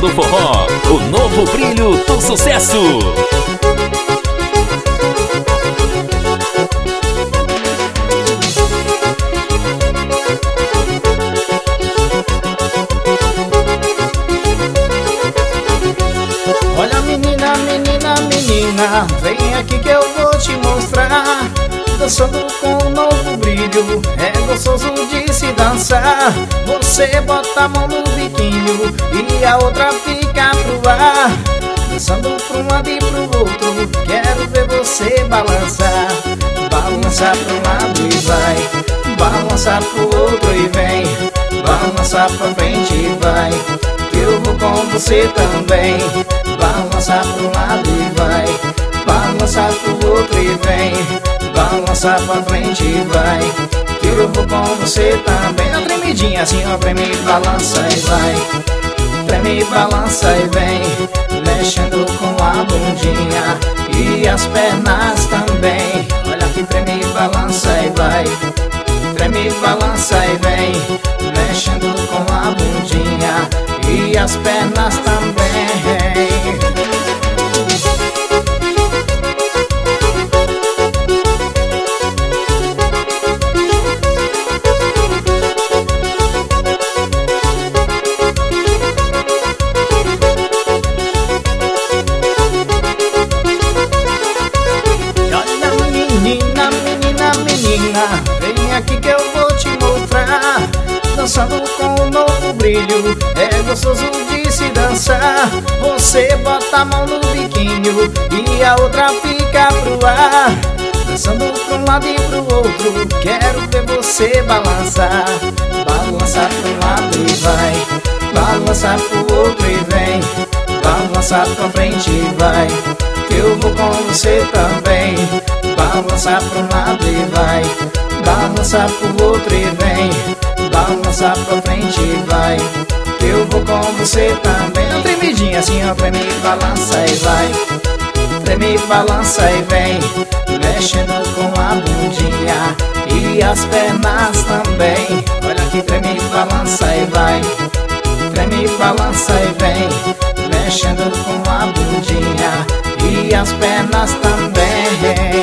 do forró, o novo brilho do sucesso. Olha menina, menina, menina, vem aqui que eu vou te mostrar. Dançando com um novo brilho, é gostoso de se dançar. Você bota a mão no biquinho e a outra fica pro ar. Dançando pra um lado e pro outro, quero ver você balançar. Balança pra um lado e vai, balança pro outro e vem. Balança pra frente e vai, que eu vou com você também. Balança pro lado e vai, balança pro outro e vem. Balança pra frente e vai, que eu vou com você também. Na tremidinha assim, ó, treme, balança e vai. Treme, balança e vem, mexendo com a bundinha e as pernas também. Olha que treme, balança e vai. Treme, balança e vem, mexendo com a bundinha e as pernas também. Menina, menina, menina, vem aqui que eu vou te mostrar. Dançando com um novo brilho, é gostoso de se dançar. Você bota a mão no biquinho e a outra fica pro ar. Dançando pra um lado e pro outro, quero ver você balançar. Balança pra um lado e vai, balança pro outro e vem. Balança pra frente e vai, que eu vou com você também. Balança pra um lado e vai, balança pro outro e vem. Balança pra frente e vai, que eu vou com você também. Uma tremidinha assim, ó, treme, balança e vai. Treme, balança e vem, mexendo com a bundinha e as pernas também. Olha que treme, balança e vai. Treme, balança e vem, mexendo com a bundinha e as pernas também.